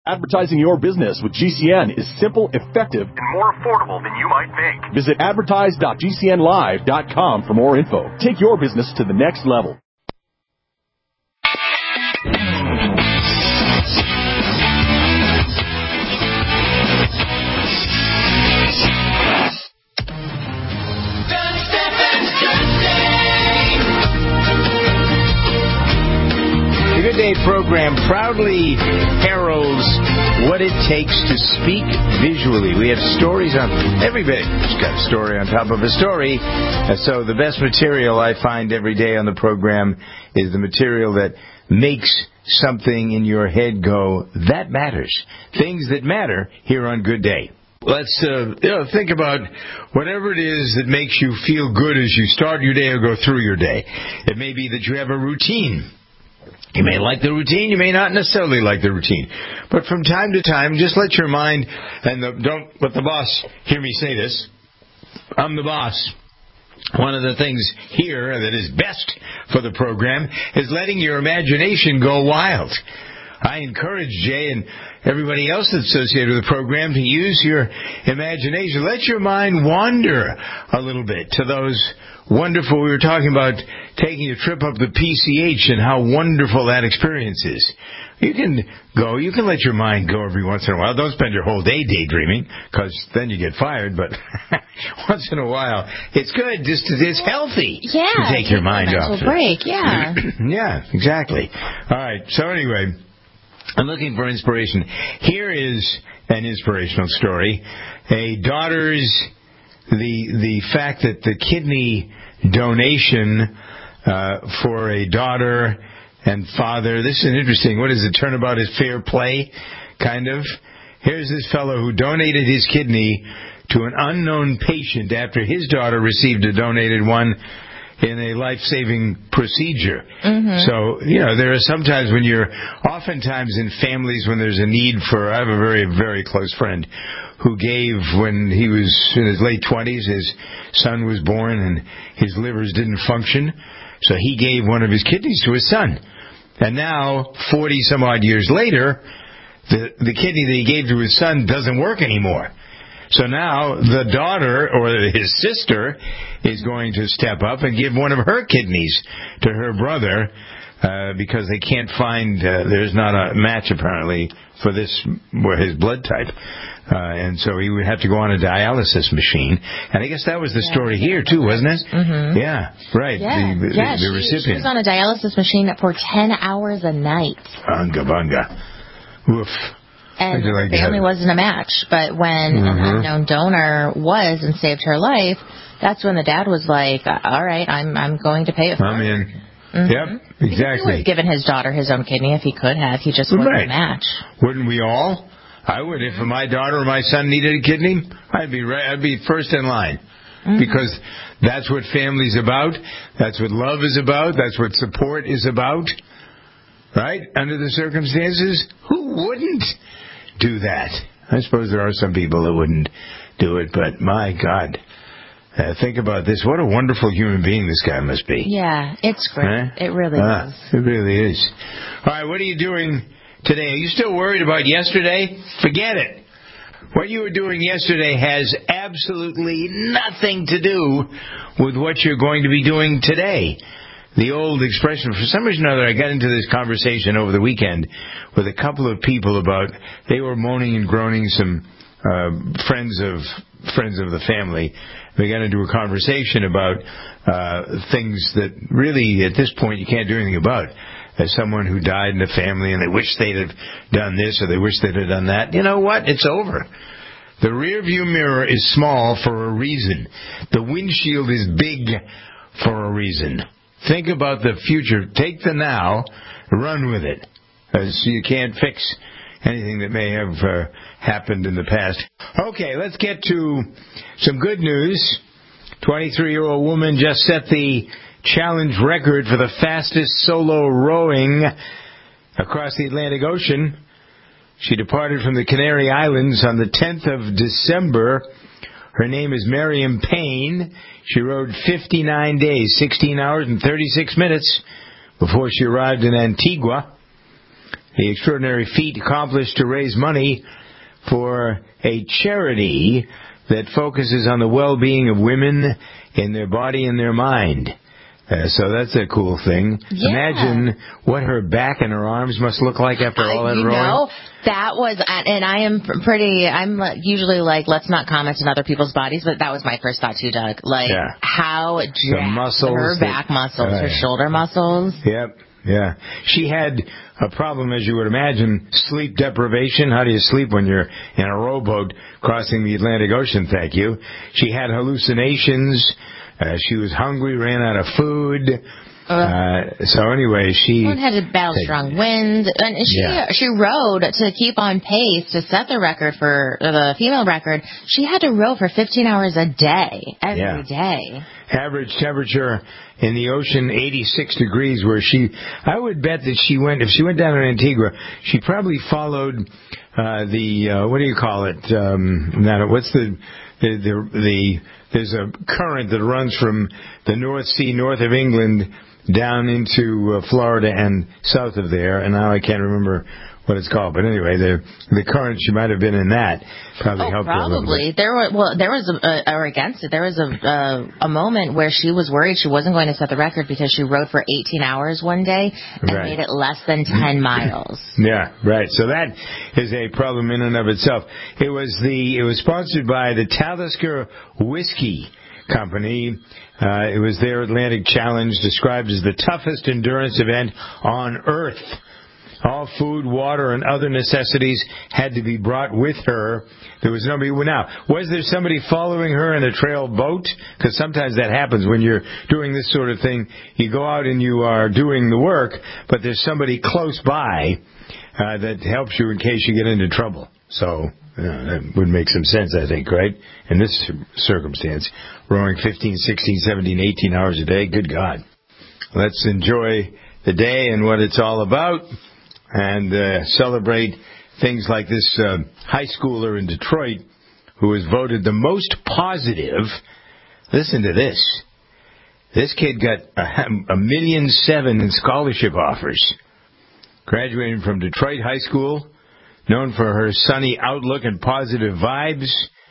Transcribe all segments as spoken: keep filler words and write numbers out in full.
Advertising your business with G C N is simple, effective, and more affordable than you might think. Visit advertise dot g c n live dot com for more info. Take your business to the next level. The Good Day program proudly heralds what it takes to speak visually. We have stories on everybody. It's got a story on top of a story. Uh, so the best material I find every day on the program is the material that makes something in your head go, that matters. Things that matter here on Good Day. Let's uh, you know, think about whatever it is that makes you feel good as you start your day or go through your day. It may be that you have a routine. You may like the routine, you may not necessarily like the routine. But from time to time, just let your mind, and the, don't let the boss hear me say this, I'm the boss. One of the things here that is best for the program is letting your imagination go wild. I encourage Jay and everybody else that's associated with the program to use your imagination. Let your mind wander a little bit to those wonderful, we were talking about taking a trip up the P C H and how wonderful that experience is. You can go, you can let your mind go every once in a while. Don't spend your whole day daydreaming, because then you get fired, but once in a while, it's good, just it's healthy yeah, to take your mind off it. break, yeah. Yeah, exactly. All right, so anyway, I'm looking for inspiration. Here is an inspirational story. A daughter's, the the fact that the kidney donation uh, for a daughter and father, this is interesting. What is it? Turnabout is fair play, kind of. Here's this fellow who donated his kidney to an unknown patient after his daughter received a donated one in a life-saving procedure. Mm-hmm. So, you know, there are sometimes when you're, oftentimes in families when there's a need for, I have a very, very close friend who gave, when he was in his late twenties, his son was born and his livers didn't function, so he gave one of his kidneys to his son. And now, forty-some-odd years later, the, the kidney that he gave to his son doesn't work anymore. So now the daughter, or his sister, is going to step up and give one of her kidneys to her brother uh, because they can't find, uh, there's not a match apparently for this, for his blood type. Uh, and so he would have to go on a dialysis machine. And I guess that was the yeah, story here, too, wasn't it? Mm-hmm. Yeah, right. Yeah, the, the, yeah the she, recipient. she was on a dialysis machine for ten hours a night. Bunga, bunga. Oof. And her family wasn't a match. But when mm-hmm. an unknown donor was and saved her life, that's when the dad was like, all right, I'm I'm going to pay it for I'm it. in. Mm-hmm. Yep, exactly. Because he would have given his daughter his own kidney if he could have. He just wasn't right. a match. Wouldn't we all? I would. If my daughter or my son needed a kidney, I'd be right, I'd be first in line. Mm-hmm. Because that's what family's about. That's what love is about. That's what support is about. Right? Under the circumstances, who wouldn't do that? I suppose there are some people that wouldn't do it, but my God. Uh, think about this. What a wonderful human being this guy must be. Yeah, it's great. Huh? It really uh, is. It really is. All right, what are you doing today? Are you still worried about yesterday? Forget it. What you were doing yesterday has absolutely nothing to do with what you're going to be doing today. The old expression, for some reason or other, I got into this conversation over the weekend with a couple of people about, they were moaning and groaning, some uh, friends of friends of the family. We got into a conversation about uh, things that really, at this point, you can't do anything about. As someone who died in the family and they wish they'd have done this or they wish they'd have done that, you know what? It's over. The rear view mirror is small for a reason. The windshield is big for a reason. Think about the future. Take the now, run with it. Uh, so you can't fix anything that may have uh, happened in the past. Okay, let's get to some good news. twenty-three-year-old woman just set the challenge record for the fastest solo rowing across the Atlantic Ocean. She departed from the Canary Islands on the tenth of December. Her name is Miriam Payne. She rowed fifty-nine days, sixteen hours and thirty-six minutes before she arrived in Antigua. the extraordinary feat accomplished to raise money for a charity that focuses on the well-being of women in their body and their mind. Uh, so that's a cool thing. Yeah. Imagine what her back and her arms must look like after all that you rowing. Know, that was, and I am pretty, I'm usually like, let's not comment on other people's bodies, but that was my first thought too, Doug. Like, yeah. how jacked muscles her back that, muscles, uh, her shoulder muscles. Yep. Yeah. She had a problem, as you would imagine, sleep deprivation. How do you sleep when you're in a rowboat crossing the Atlantic Ocean? Thank you. She had hallucinations. Uh, she was hungry, ran out of food. Uh, so anyway, she had to battle strong winds, and she yeah. she rowed to keep on pace to set the record for the female record. She had to row for fifteen hours a day, every yeah. day. Average temperature in the ocean eighty-six degrees. Where she, I would bet that she went if she went down to Antigua, she probably followed uh, the uh, what do you call it? Um, not, what's the the the, the there's a current that runs from the North Sea, north of England, down into uh, Florida and south of there, and now I can't remember what it's called. But anyway, the the current, she might have been in that. Probably oh, helped probably. her a little bit. There were well, there was a, or against it. There was a, a a moment where she was worried she wasn't going to set the record because she rowed for eighteen hours one day and right. made it less than ten miles. Yeah, right. So that is a problem in and of itself. It was the it was sponsored by the Talisker Whiskey Company. Uh, it was their Atlantic Challenge, described as the toughest endurance event on Earth. All food, water, and other necessities had to be brought with her. There was nobody. Now, was there somebody following her in a trail boat? Because sometimes that happens when you're doing this sort of thing. You go out and you are doing the work, but there's somebody close by uh, that helps you in case you get into trouble. So uh, that would make some sense, I think, right? In this circumstance, rowing fifteen, sixteen, seventeen, eighteen hours a day, good God. Let's enjoy the day and what it's all about, and uh, celebrate things like this uh, high schooler in Detroit who was voted the most positive. Listen to this. This kid got a, a million seven in scholarship offers. Graduating from Detroit High School, known for her sunny outlook and positive vibes,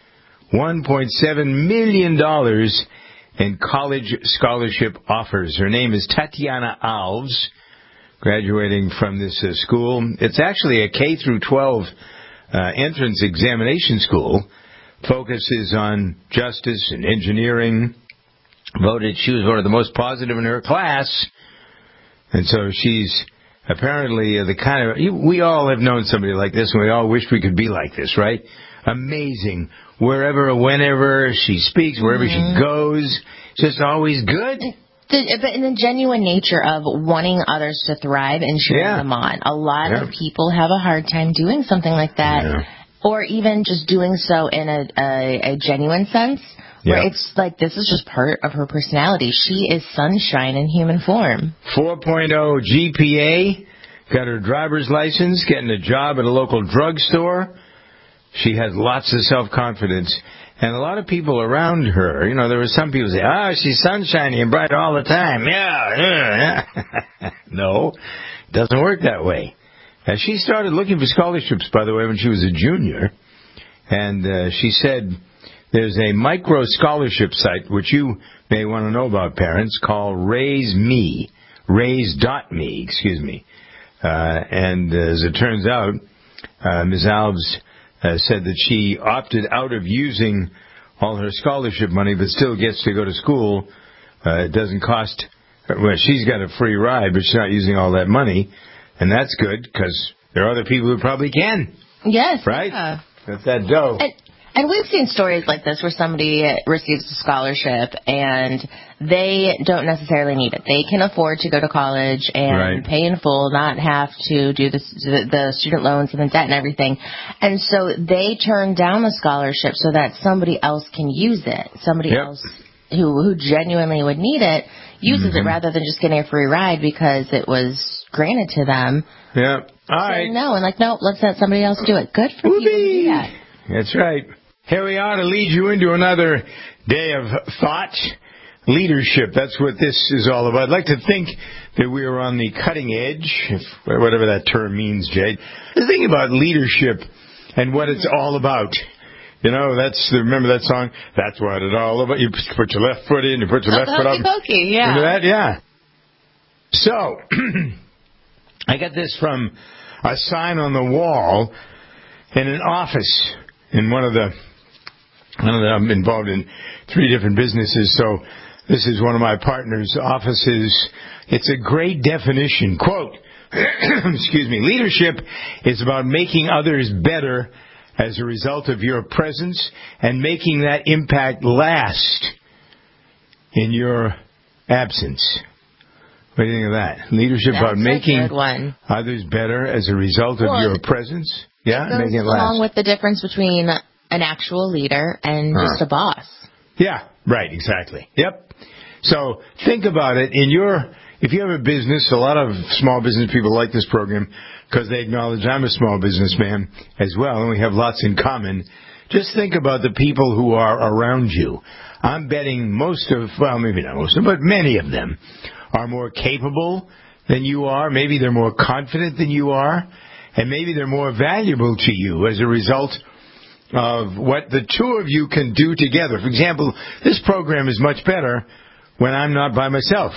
one point seven million dollars in college scholarship offers. Her name is Tatiana Alves, graduating from this uh, school. It's actually a K through twelve uh, entrance examination school. Focuses on justice and engineering. Voted, she was voted the most positive in her class. And so she's apparently uh, the kind of, we all have known somebody like this, and we all wish we could be like this, right? Amazing. Wherever, whenever she speaks, wherever mm-hmm. she goes, just always good. The, but in the genuine nature of wanting others to thrive and cheering yeah. them on. A lot yeah. of people have a hard time doing something like that, yeah. or even just doing so in a, a, a genuine sense, where yeah. it's like this is just part of her personality. She is sunshine in human form. four point oh G P A, got her driver's license, getting a job at a local drugstore. She has lots of self-confidence. And a lot of people around her, you know, there were some people say, oh, she's sunshiny and bright all the time. Yeah, yeah, yeah. No, it doesn't work that way. Uh, she started looking for scholarships, by the way, when she was a junior. And uh, she said there's a micro scholarship site, which you may want to know about, parents, called Raise Me. Raise dot me, excuse me. Uh, and uh, as it turns out, uh, Miz Alves Uh, said that she opted out of using all her scholarship money, but still gets to go to school. Uh, it doesn't cost her. Well, she's got a free ride, but she's not using all that money. And that's good, because there are other people who probably can. Yes. Right? Yeah. That's that dough. And, and we've seen stories like this where somebody receives a scholarship and they don't necessarily need it. They can afford to go to college and right. pay in full, not have to do the, the student loans and the debt and everything. And so they turn down the scholarship so that somebody else can use it. Somebody yep. else who, who genuinely would need it uses mm-hmm. it rather than just getting a free ride because it was granted to them. Yeah. All right. No, and like, no, let's let somebody else do it. Good for Whoopee. people to do that. That's right. Here we are to lead you into another day of thought. leadership. That's what this is all about. I'd like to think that we are on the cutting edge, if, whatever that term means, Jade. The thing about leadership and what it's all about. You know, that's remember that song? That's what it's all about. You put your left foot in, you put your left foot up. Pokey, yeah. Remember that? Yeah. So, I got this from a sign on the wall in an office in one of the, one of the, I'm involved in three different businesses, so this is one of my partner's offices. It's a great definition. Quote, excuse me, leadership is about making others better as a result of your presence and making that impact last in your absence. What do you think of that? Leadership That's about making a good one. others better as a result of well, your presence. Yeah, it goes making it last. Along with the difference between an actual leader and huh. just a boss. Yeah, right, exactly. Yep. So think about it. In your, if you have a business, a lot of small business people like this program because they acknowledge I'm a small businessman as well, and we have lots in common. Just think about the people who are around you. I'm betting most of, well, maybe not most of them, but many of them are more capable than you are. Maybe they're more confident than you are. And maybe they're more valuable to you as a result of what the two of you can do together. For example, this program is much better when I'm not by myself.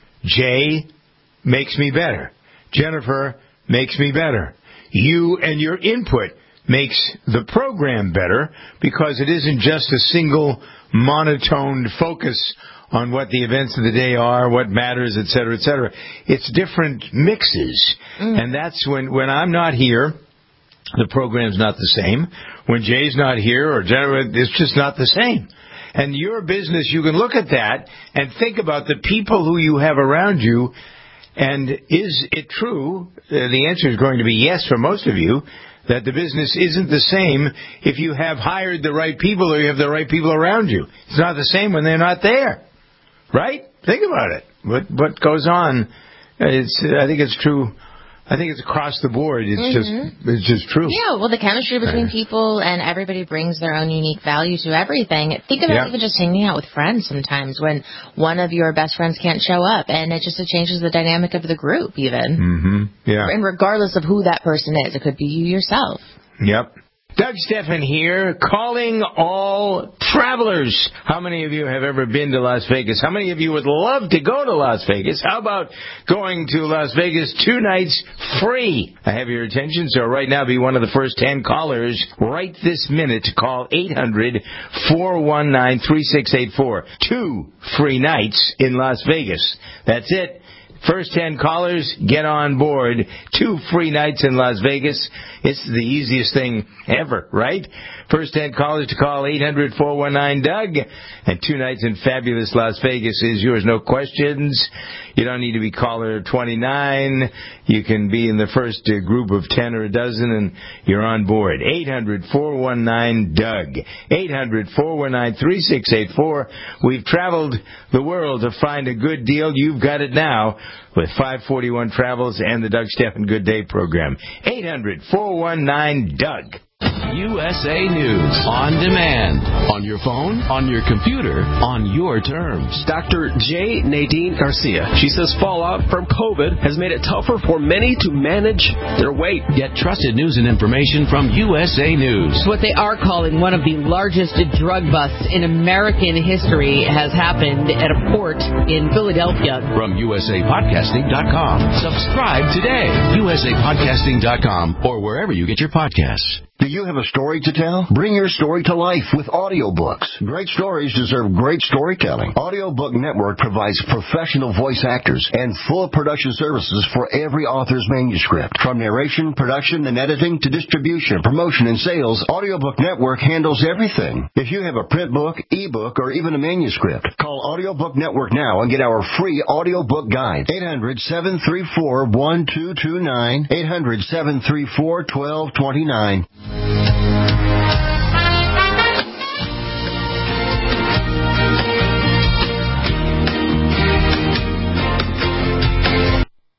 Jay makes me better. Jennifer makes me better. You and your input makes the program better because it isn't just a single monotoned focus on what the events of the day are, what matters, et cetera, et cetera. It's different mixes. Mm. And that's when, when I'm not here, the program's not the same. When Jay's not here or Jennifer, it's just not the same. And your business, you can look at that and think about the people who you have around you. And is it true? Uh, the answer is going to be yes for most of you, that the business isn't the same if you have hired the right people or you have the right people around you. It's not the same when they're not there. Right? Think about it. What what goes on? It's. I think it's true. I think it's across the board. It's mm-hmm. just. It's just true. Yeah. Well, the chemistry between people and everybody brings their own unique value to everything. Think about yeah. even just hanging out with friends sometimes when one of your best friends can't show up, and it just it changes the dynamic of the group even. Mm-hmm. Yeah. And regardless of who that person is, it could be you yourself. Yep. Doug Stephan here, calling all travelers. How many of you have ever been to Las Vegas? How many of you would love to go to Las Vegas? How about going to Las Vegas two nights free? I have your attention, so right now be one of the first ten callers right this minute to call eight hundred, four one nine, three six eight four. Two free nights in Las Vegas. That's it. First ten callers, get on board. Two free nights in Las Vegas. It's the easiest thing ever, right? First ten callers to call eight hundred, four one nine, Doug. And two nights in fabulous Las Vegas is yours. No questions. You don't need to be caller twenty-nine. You can be in the first uh, group of ten or a dozen, and you're on board. eight hundred, four one nine, Doug. eight hundred, four one nine, three six eight four. We've traveled the world to find a good deal. You've got it now with five forty-one Travels and the Doug Stephan Good Day program. eight hundred, four one nine, Doug. U S A News on demand. On your phone, on your computer, on your terms. Doctor J. Nadine Garcia. She says fallout from COVID has made it tougher for many to manage their weight. Get trusted news and information from U S A News. What they are calling one of the largest drug busts in American history has happened at a port in Philadelphia. From U S A podcasting dot com. Subscribe today. U S A podcasting dot com or wherever you get your podcasts. Do you have a story to tell? Bring your story to life with audiobooks. Great stories deserve great storytelling. Audiobook Network provides professional voice actors and full production services for every author's manuscript. From narration, production, and editing to distribution, promotion, and sales, Audiobook Network handles everything. If you have a print book, ebook, or even a manuscript, call Audiobook Network now and get our free audiobook guide. eight hundred, seven three four, one two two nine. eight hundred, seven three four, one two two nine.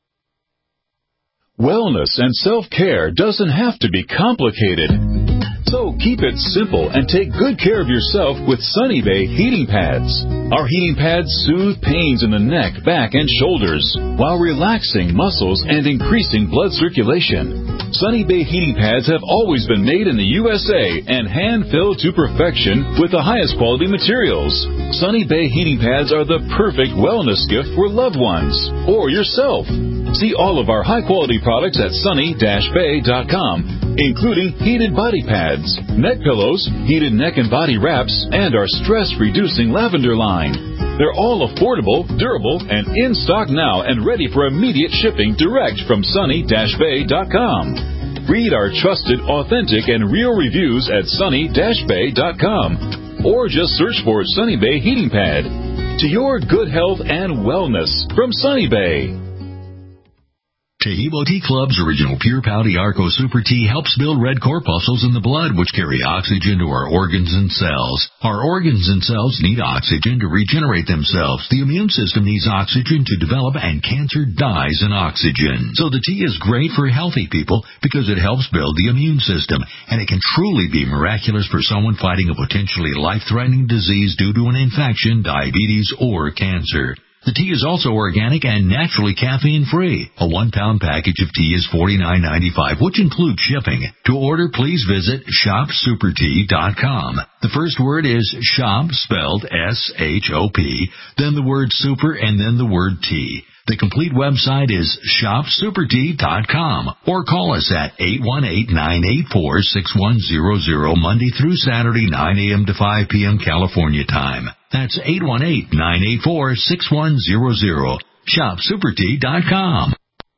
Wellness and self-care doesn't have to be complicated. So keep it simple and take good care of yourself with Sunny Bay heating pads. Our heating pads soothe pains in the neck, back, and shoulders while relaxing muscles and increasing blood circulation. Sunny Bay heating pads have always been made in the U S A and hand-filled to perfection with the highest quality materials. Sunny Bay heating pads are the perfect wellness gift for loved ones or yourself. See all of our high-quality products at sunny dash bay dot com, including heated body pads, neck pillows, heated neck and body wraps, and our stress-reducing lavender line. They're all affordable, durable, and in stock now and ready for immediate shipping direct from sunny dash bay dot com. Read our trusted, authentic, and real reviews at sunny dash bay dot com or just search for Sunny Bay Heating Pad. To your good health and wellness from Sunny Bay. Taheebo Tea Club's original Pure Pau Arco Super Tea helps build red corpuscles in the blood, which carry oxygen to our organs and cells. Our organs and cells need oxygen to regenerate themselves. The immune system needs oxygen to develop, and cancer dies in oxygen. So the tea is great for healthy people because it helps build the immune system, and it can truly be miraculous for someone fighting a potentially life-threatening disease due to an infection, diabetes, or cancer. The tea is also organic and naturally caffeine-free. A one-pound package of tea is forty-nine ninety-five, which includes shipping. To order, please visit shop super tea dot com. The first word is shop, spelled S H O P, then the word super, and then the word tea. The complete website is shop super tea dot com, or call us at eight one eight, nine eight four, six one zero zero Monday through Saturday, nine a.m. to five p.m. California time. That's eight one eight, nine eight four, six one zero zero. shop super tea dot com.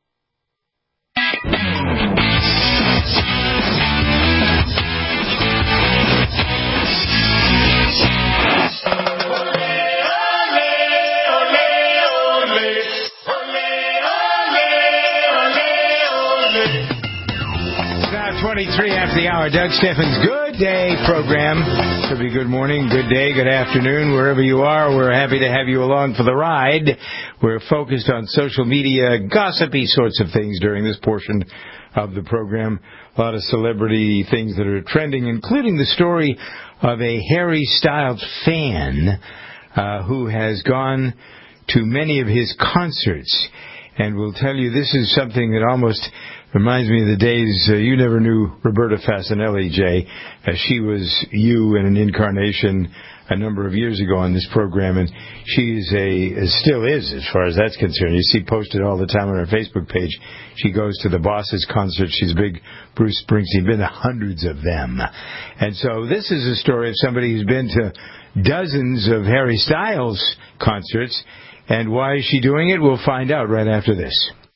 twenty-three after the hour. Doug Steffens' Good Day program. Could be good morning, good day, good afternoon, wherever you are. We're happy to have you along for the ride. We're focused on social media, gossipy sorts of things during this portion of the program. A lot of celebrity things that are trending, including the story of a Harry Styles fan uh, who has gone to many of his concerts. And we'll tell you, this is something that almost reminds me of the days uh, you never knew Roberta Fasanelli, Jay. Uh, she was you in an incarnation a number of years ago on this program, and she is a, still is, as far as that's concerned. You see posted all the time on her Facebook page. She goes to the Bosses concert. She's a big Bruce Springsteen, been to hundreds of them. And so this is a story of somebody who's been to dozens of Harry Styles concerts. And why is she doing it? We'll find out right after this.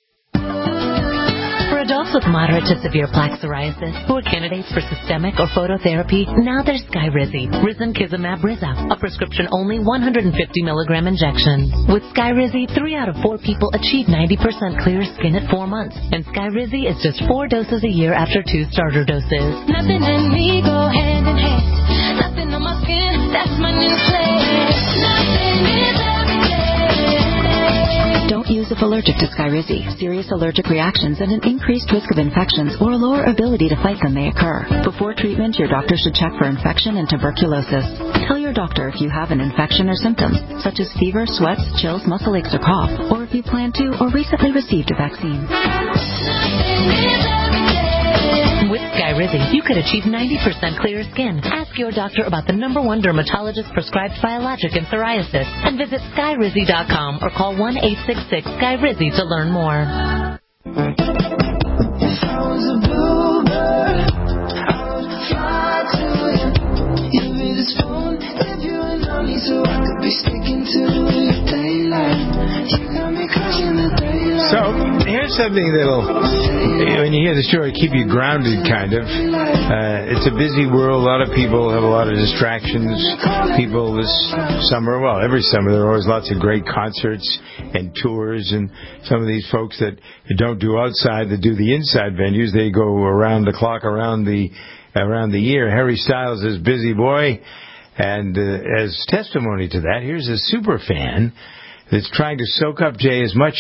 For adults with moderate to severe plaque psoriasis who are candidates for systemic or phototherapy, now there's Skyrizi, Risankizumab Rizza, a prescription-only one hundred fifty milligram injection. With Skyrizi, three out of four people achieve ninety percent clear skin at four months. And Skyrizi is just four doses a year after two starter doses. Nothing in me go hand in hand. Nothing on my skin, that's my new flesh. Nothing is Don't use if allergic to Skyrizi. Serious allergic reactions and an increased risk of infections or a lower ability to fight them may occur. Before treatment, your doctor should check for infection and tuberculosis. Tell your doctor if you have an infection or symptoms, such as fever, sweats, chills, muscle aches, or cough, or if you plan to or recently received a vaccine. With Skyrizi, you could achieve ninety percent clear skin. Ask your doctor about the number one dermatologist-prescribed biologic in psoriasis and visit Skyrizi dot com or call one eight six six, S K Y R I Z Y to learn more. So, here's something that'll, when you hear the story, keep you grounded, kind of. Uh, it's a busy world. A lot of people have a lot of distractions. People this summer, well, every summer, there are always lots of great concerts and tours. And some of these folks that don't do outside, that do the inside venues, they go around the clock, around the around the year. Harry Styles is busy boy. And uh, as testimony to that, here's a super fan that's trying to soak up, Jay, as much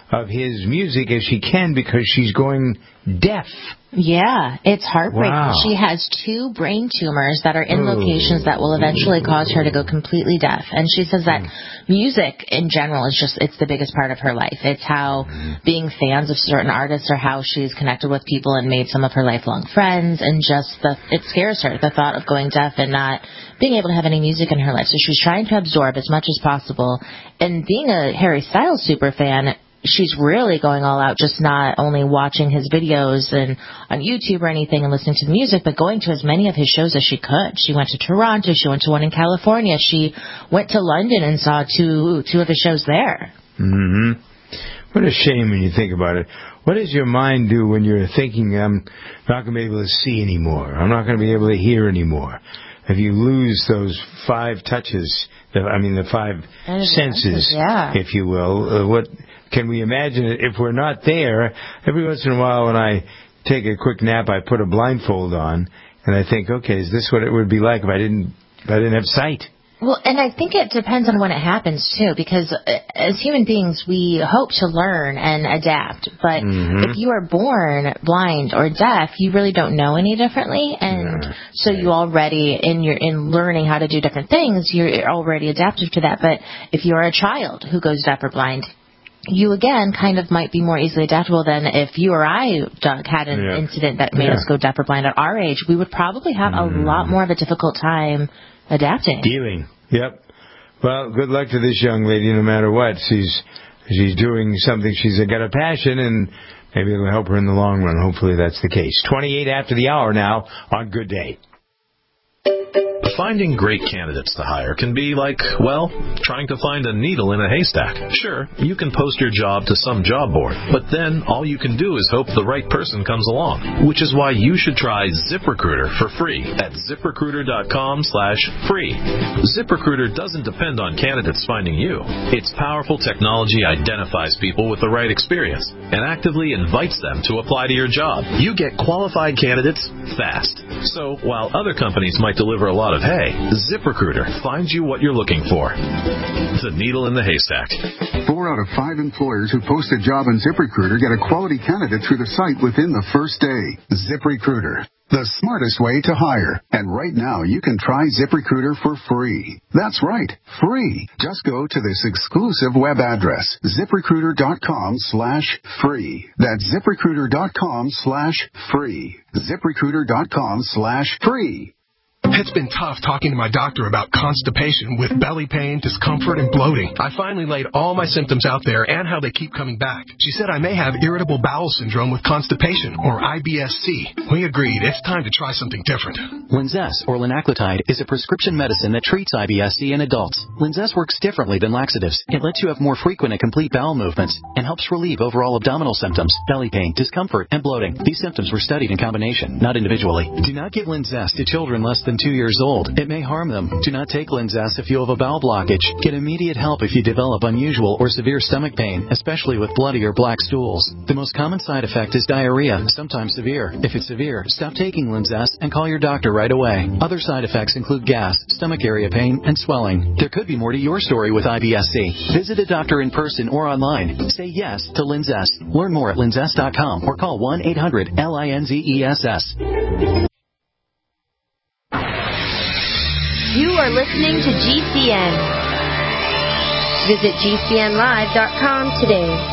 of his music as she can because she's going deaf. Yeah, it's heartbreaking. Wow. She has two brain tumors that are in oh. locations that will eventually cause her to go completely deaf. And she says that music in general is just, it's the biggest part of her life. It's how being fans of certain artists or how she's connected with people and made some of her lifelong friends. And just the, it scares her, the thought of going deaf and not being able to have any music in her life. So she's trying to absorb as much as possible. And being a Harry Styles super fan, she's really going all out, just not only watching his videos and on YouTube or anything and listening to the music, but going to as many of his shows as she could. She went to Toronto. She went to one in California. She went to London and saw two two of his shows there. Mm-hmm. What a shame when you think about it. What does your mind do when you're thinking, I'm not going to be able to see anymore? I'm not going to be able to hear anymore? If you lose those five touches, the, I mean the five senses, senses yeah. if you will, uh, what... Can we imagine it if we're not there? Every once in a while when I take a quick nap, I put a blindfold on, and I think, okay, is this what it would be like if I didn't if I didn't have sight? Well, and I think it depends on when it happens, too, because as human beings, we hope to learn and adapt. But mm-hmm. if you are born blind or deaf, you really don't know any differently. And yeah. so you already, in your in learning how to do different things, you're already adaptive to that. But if you're a child who goes deaf or blind, you, again, kind of might be more easily adaptable than if you or I, Doug, had an yeah. incident that made yeah. us go deaf or blind at our age. We would probably have mm. a lot more of a difficult time adapting. Dealing. Yep. Well, good luck to this young lady no matter what. She's she's doing something. She's got a passion, and maybe it'll help her in the long run. Hopefully that's the case. twenty-eight after the hour now on Good Day. Finding great candidates to hire can be like, well, trying to find a needle in a haystack. Sure, you can post your job to some job board, but then all you can do is hope the right person comes along, which is why you should try ZipRecruiter for free at ZipRecruiter.com slash free. ZipRecruiter doesn't depend on candidates finding you. Its powerful technology identifies people with the right experience and actively invites them to apply to your job. You get qualified candidates fast. So while other companies might deliver a lot of hay, ZipRecruiter finds you what you're looking for. The needle in the haystack. Four out of five employers who post a job on ZipRecruiter get a quality candidate through the site within the first day. ZipRecruiter, the smartest way to hire. And right now, you can try ZipRecruiter for free. That's right, free. Just go to this exclusive web address, ZipRecruiter.com slash free. That's ZipRecruiter.com slash free. ZipRecruiter.com slash free. It's been tough talking to my doctor about constipation with belly pain, discomfort, and bloating. I finally laid all my symptoms out there and how they keep coming back. She said I may have irritable bowel syndrome with constipation, or I B S C. We agreed it's time to try something different. Linzess, or linaclotide, is a prescription medicine that treats I B S C in adults. Linzess works differently than laxatives. It lets you have more frequent and complete bowel movements and helps relieve overall abdominal symptoms, belly pain, discomfort, and bloating. These symptoms were studied in combination, not individually. Do not give Linzess to children less than two years old. It may harm them. Do not take Linzess if you have a bowel blockage. Get immediate help if you develop unusual or severe stomach pain, especially with bloody or black stools. The most common side effect is diarrhea, sometimes severe. If it's severe, stop taking Linzess and call your doctor right away. Other side effects include gas, stomach area pain, and swelling. There could be more to your story with I B S C. Visit a doctor in person or online. Say yes to Linzess. Learn more at linzess dot com or call one eight hundred L I N Z E S S. You are listening to G C N. Visit G C N live dot com today.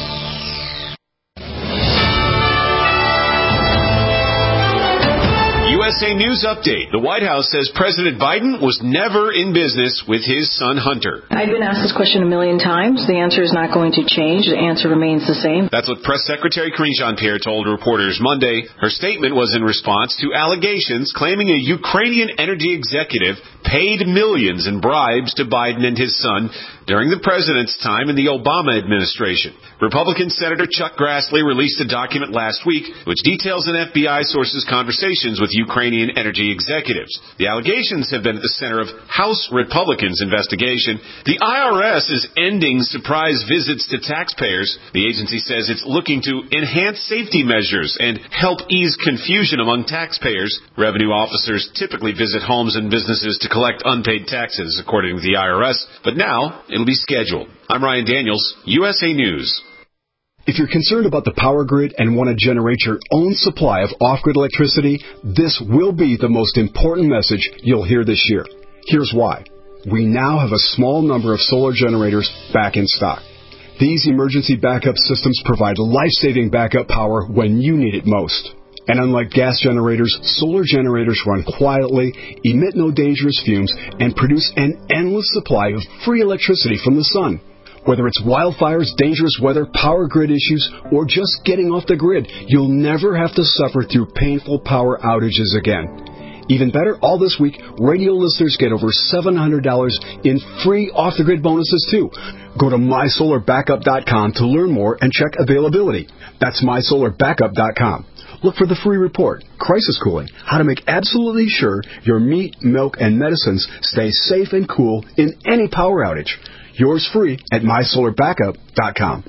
U S A News Update. The White House says President Biden was never in business with his son Hunter. I've been asked this question a million times. The answer is not going to change. The answer remains the same. That's what Press Secretary Karine Jean-Pierre told reporters Monday. Her statement was in response to allegations claiming a Ukrainian energy executive paid millions in bribes to Biden and his son during the president's time in the Obama administration. Republican Senator Chuck Grassley released a document last week which details an F B I source's conversations with Ukrainian energy executives. The allegations have been at the center of House Republicans' investigation. The I R S is ending surprise visits to taxpayers. The agency says it's looking to enhance safety measures and help ease confusion among taxpayers. Revenue officers typically visit homes and businesses to collect unpaid taxes, according to the I R S, but now it'll be scheduled. I'm Ryan Daniels, U S A News. If you're concerned about the power grid and want to generate your own supply of off-grid electricity, this will be the most important message you'll hear this year. Here's why. We now have a small number of solar generators back in stock. These emergency backup systems provide life-saving backup power when you need it most. And unlike gas generators, solar generators run quietly, emit no dangerous fumes, and produce an endless supply of free electricity from the sun. Whether it's wildfires, dangerous weather, power grid issues, or just getting off the grid, you'll never have to suffer through painful power outages again. Even better, all this week, radio listeners get over seven hundred dollars in free off-the-grid bonuses, too. Go to my solar backup dot com to learn more and check availability. That's my solar backup dot com. Look for the free report, Crisis Cooling, how to make absolutely sure your meat, milk, and medicines stay safe and cool in any power outage. Yours free at my solar backup dot com.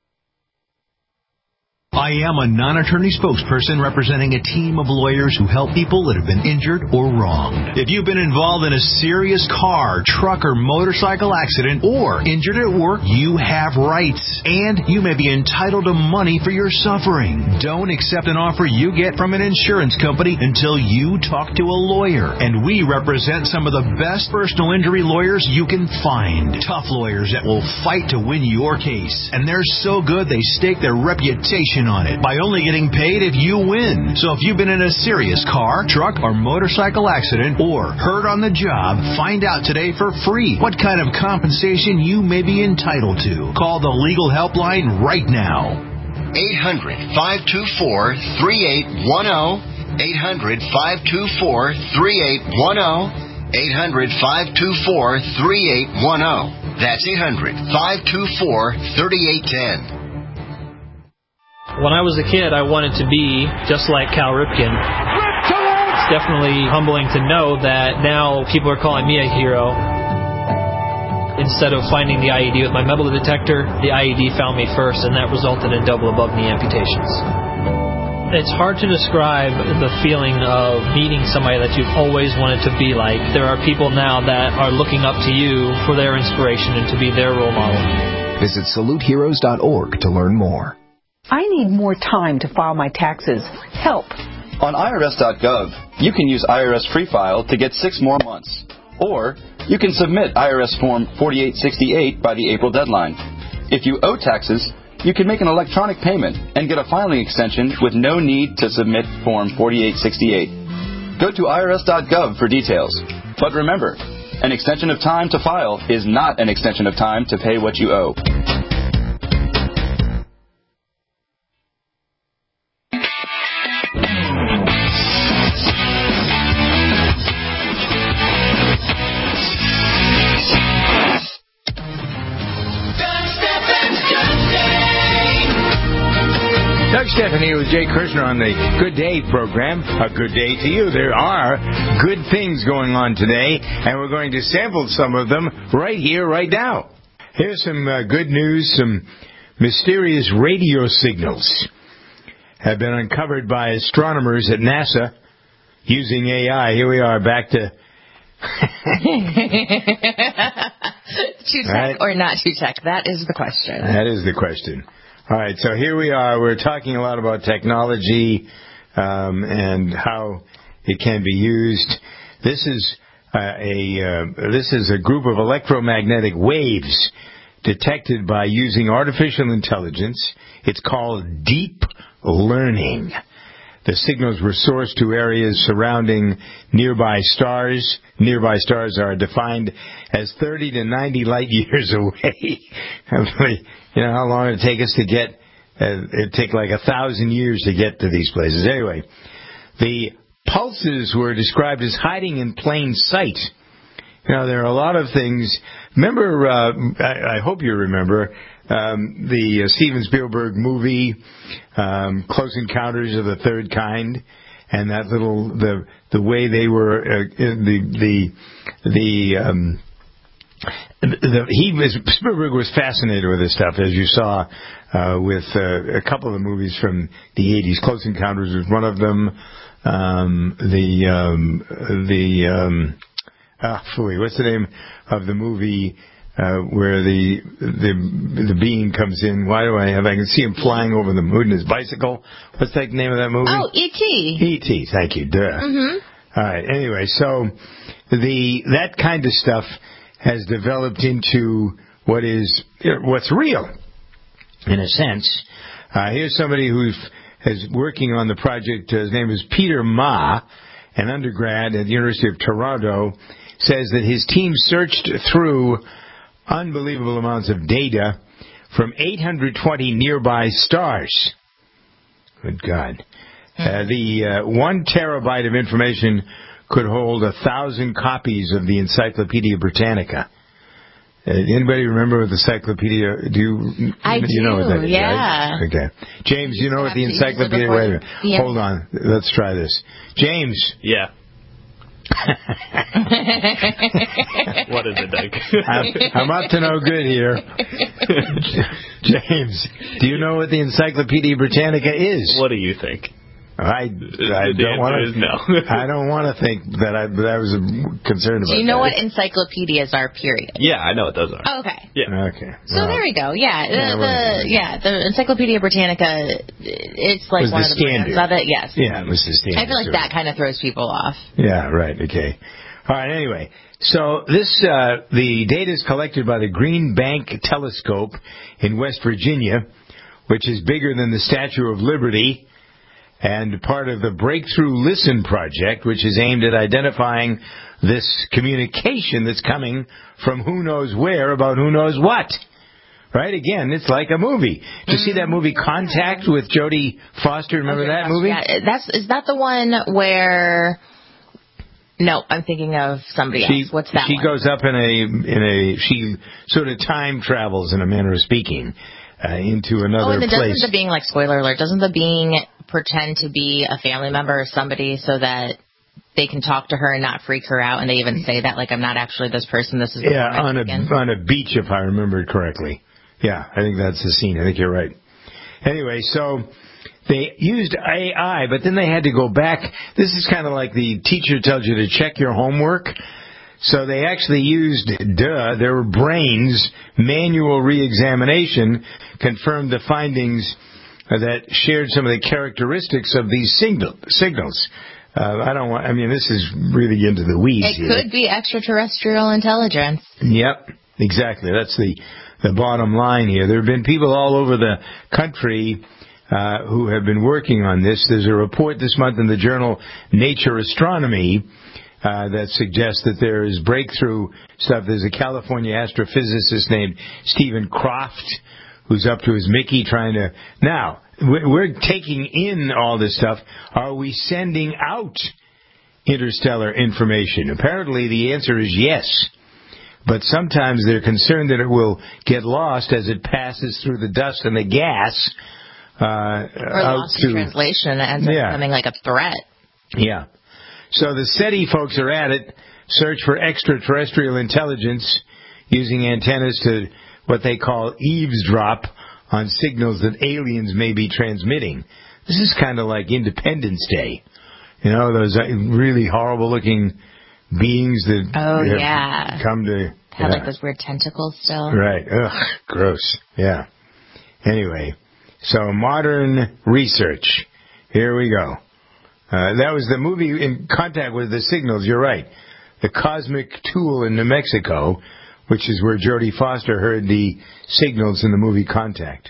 I am a non-attorney spokesperson representing a team of lawyers who help people that have been injured or wronged. If you've been involved in a serious car, truck, or motorcycle accident or injured at work, you have rights, and you may be entitled to money for your suffering. Don't accept an offer you get from an insurance company until you talk to a lawyer, and we represent some of the best personal injury lawyers you can find. Tough lawyers that will fight to win your case, and they're so good they stake their reputation on it by only getting paid if you win. So if you've been in a serious car, truck, or motorcycle accident or hurt on the job, find out today for free what kind of compensation you may be entitled to. Call the legal helpline right now. eight hundred, five two four, three eight one zero. eight hundred, five two four, three eight one zero. eight hundred, five two four, three eight one zero. That's eight hundred, five two four, three eight one zero. When I was a kid, I wanted to be just like Cal Ripken. It's definitely humbling to know that now people are calling me a hero. Instead of finding the I E D with my metal detector, the I E D found me first, and that resulted in double above-knee amputations. It's hard to describe the feeling of meeting somebody that you've always wanted to be like. There are people now that are looking up to you for their inspiration and to be their role model. Visit salute heroes dot org to learn more. I need more time to file my taxes. Help. On I R S dot gov, you can use I R S Free File to get six more months. Or you can submit I R S Form forty-eight sixty-eight by the April deadline. If you owe taxes, you can make an electronic payment and get a filing extension with no need to submit Form forty-eight sixty-eight. Go to I R S dot gov for details. But remember, an extension of time to file is not an extension of time to pay what you owe. Doug Stephanie with Jay Kirshner on the Good Day program. A good day to you. There are good things going on today, and we're going to sample some of them right here, right now. Here's some uh, good news. Some mysterious radio signals have been uncovered by astronomers at NASA using A I. Here we are, back to... to check right. Or not to check? That is the question. That is the question. All right, so here we are. We're talking a lot about technology um, and how it can be used. This is uh, a uh, this is a group of electromagnetic waves detected by using artificial intelligence. It's called deep learning. The signals were sourced to areas surrounding nearby stars. Nearby stars are defined as thirty to ninety light years away. You know how long it would take us to get, uh, it'd take like a thousand years to get to these places. Anyway, the pulses were described as hiding in plain sight. You know, there are a lot of things. Remember, uh, I, I hope you remember, um, the uh, Steven Spielberg movie, um, Close Encounters of the Third Kind, and that little, the, the way they were, uh, the, the, the, um, The, he was Spielberg was fascinated with this stuff, as you saw uh, with uh, a couple of the movies from the eighties. Close Encounters was one of them. Um, the um, the um, ah, what's the name of the movie uh, where the the the being comes in. Why do I have? I can see him flying over the moon in his bicycle. What's the name of that movie? Oh, E T E T Thank you. Duh. Mm-hmm. All right. Anyway, so the that kind of stuff has developed into what is what's real, in a sense. Uh, here's somebody who's is working on the project. His name is Peter Ma, an undergrad at the University of Toronto, says that his team searched through unbelievable amounts of data from eight hundred twenty nearby stars. Good God. Uh, the uh, one terabyte of information could hold a thousand copies of the Encyclopedia Britannica. Uh, anybody remember the Encyclopedia? Do you, I you do, know what that is, yeah. right? Okay. James, you know what the Encyclopedia... Wait a minute. Yeah. Hold on. Let's try this. James. Yeah. What is it, Doug? I'm, I'm up to no good here. James, do you know what the Encyclopedia Britannica is? What do you think? I, I the don't want is to. No. I don't want to think that I, that I was concerned about. Do you know that. what encyclopedias are? Period. Yeah, I know what those are. Oh, okay. Yeah. Okay. So well, there we go. Yeah. The, yeah, the yeah the Encyclopedia Britannica. It's like was one the of the standard. brands of it. Yes. Yeah, it was the standard. I feel like that kind of throws people off. Yeah. Right. Okay. All right. Anyway, so this uh, the data is collected by the Green Bank Telescope in West Virginia, which is bigger than the Statue of Liberty, and part of the Breakthrough Listen project, which is aimed at identifying this communication that's coming from who knows where about who knows what. Right? Again, it's like a movie. Did you see that movie Contact with Jodie Foster? Remember Okay, that movie? Yeah, that's is that the one where? No, I'm thinking of somebody she, else. What's that She one? goes up in a in a she sort of time travels in a manner of speaking uh, into another oh, and the, place. doesn't the being, like, spoiler alert, doesn't the being pretend to be a family member or somebody so that they can talk to her and not freak her out? And they even say that, like, I'm not actually this person. This is the yeah on a again. on a beach, if I remember correctly. Yeah, I think that's the scene. I think you're right. Anyway, so they used A I, but then they had to go back. This is kind of like the teacher tells you to check your homework. So they actually used, duh, their brains, manual re-examination, confirmed the findings that shared some of the characteristics of these signal, signals. Uh, I don't want, I mean, this is really into the weeds It here. could be extraterrestrial intelligence. Yep, exactly. That's the, the bottom line here. There have been people all over the country uh, who have been working on this. There's a report this month in the journal Nature Astronomy uh, that suggests that there is breakthrough stuff. There's a California astrophysicist named Stephen Croft who's up to his Mickey trying to... Now, we're taking in all this stuff. Are we sending out interstellar information? Apparently the answer is yes. But sometimes they're concerned that it will get lost as it passes through the dust and the gas. Uh, or out lost to, in translation and ends up yeah. becoming like a threat. Yeah. So the SETI folks are at it. Search for extraterrestrial intelligence using antennas to what they call eavesdrop on signals that aliens may be transmitting. This is kind of like Independence Day. You know, those really horrible-looking beings that oh, have yeah. come to... Have yeah. like those weird tentacles still. Right. Ugh, gross. Yeah. Anyway, so modern research. Here we go. Uh, that was the movie In Contact with the Signals. You're right. The Cosmic Tool in New Mexico, which is where Jodie Foster heard the signals in the movie Contact.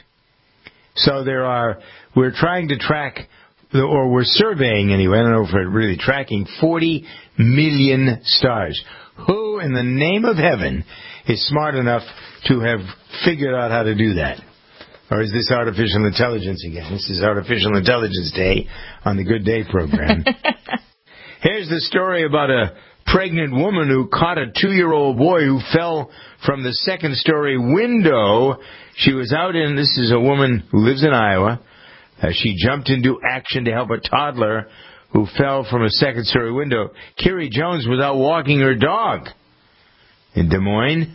So there are, we're trying to track, or we're surveying anyway, I don't know if we're really tracking, forty million stars. Who in the name of heaven is smart enough to have figured out how to do that? Or is this artificial intelligence again? This is Artificial Intelligence Day on the Good Day program. Here's the story about a pregnant woman who caught a two-year-old boy who fell from the second-story window. She was out in, this is a woman who lives in Iowa. Uh, she jumped into action to help a toddler who fell from a second-story window. Kerry Jones was out walking her dog in Des Moines,